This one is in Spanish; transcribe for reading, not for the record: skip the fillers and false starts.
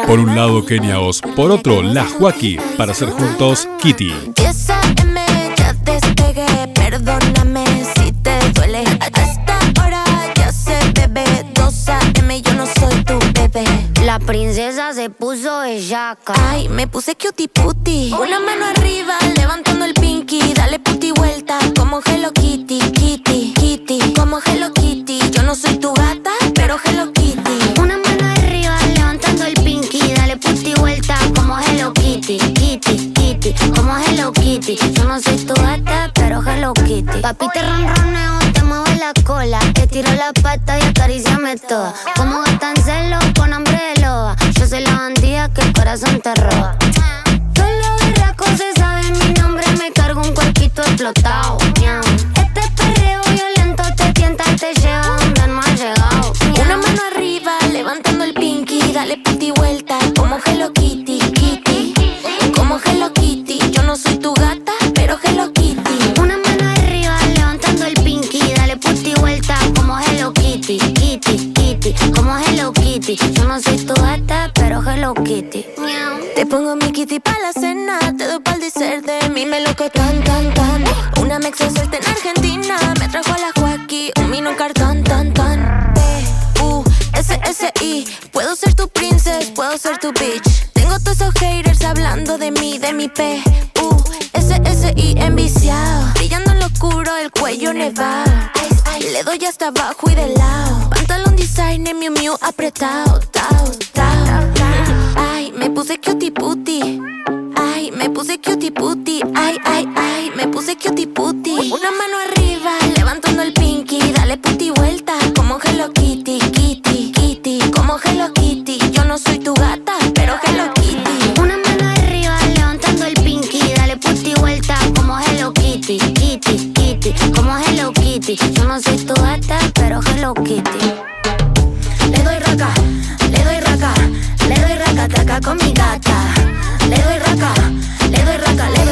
Por un lado Kenia Oz, por otro La Joaquí, para hacer juntos Kitty. 10 AM ya despegué, perdóname si te duele. A esta hora ya se bebe, 2 AM yo no soy tu bebé. La princesa se puso bellaca. Ay, me puse cutie puti. Una mano arriba, levantando el pinky. Dale puti vuelta, como Hello Kitty, Kitty, Kitty. Como Hello Kitty, yo no soy tu gata, pero Hello Kitty. Una mano arriba, levantando el pinky. Dale puti vuelta, como Hello Kitty, Kitty, Kitty. Como Hello Kitty, yo no soy tu gata, pero Hello Kitty. Papi, te ronroneo, te muevo la cola. Te tiro la pata y acaríciame toda. Como gata en celo, con hambre de loba. Yo soy la bandida que el corazón te roba. Todos los berracos se saben mi nombre. Me cargo un cuerpito explotado. Este perreo violento te tienta y te lleva donde no has llegado. Una mano arriba, levantando el pinky. Dale puti vuelta, como Hello Kitty, Kitty. Como Hello Kitty, yo no soy tu gata, pero Hello Kitty. Una mano arriba, levantando el pinky. Dale puti vuelta, como Hello Kitty, Kitty, Kitty. Como Hello Kitty, yo no soy tu gata, pero Hello Kitty. Te pongo mi kitty pa' la cena, te doy pa'l dessert de mí, me lo que tan. Una me suelta en Argentina, me trajo a la Joaquí, un vino en cartón, tan. P-U-S-S-I, puedo ser tu princess, puedo ser tu bitch. Tengo todos esos haters hablando de mí, de mi P-U-S-S-I enviciado. Brillando en lo oscuro, el cuello nevado. Le doy hasta abajo y de lado. Pantalón designer, Miu Miu apretado, tao. Ay, me puse cutie puti. Ay, me puse cutie puti. Ay, me puse cutie puti. Una mano arriba, levantando el pinky. Dale puti vuelta, como Hello Kitty, Kitty, Kitty. Como Hello Kitty, yo no soy tu gata, pero Hello Kitty. Una mano arriba, levantando el pinky. Dale puti vuelta, como Hello Kitty, Kitty, Kitty. Como Hello Kitty, yo no soy tu gata, pero Hello Kitty. Le doy raca, le doy raca, le doy raca, traca con mi gata. Le doy raca, le doy raca, le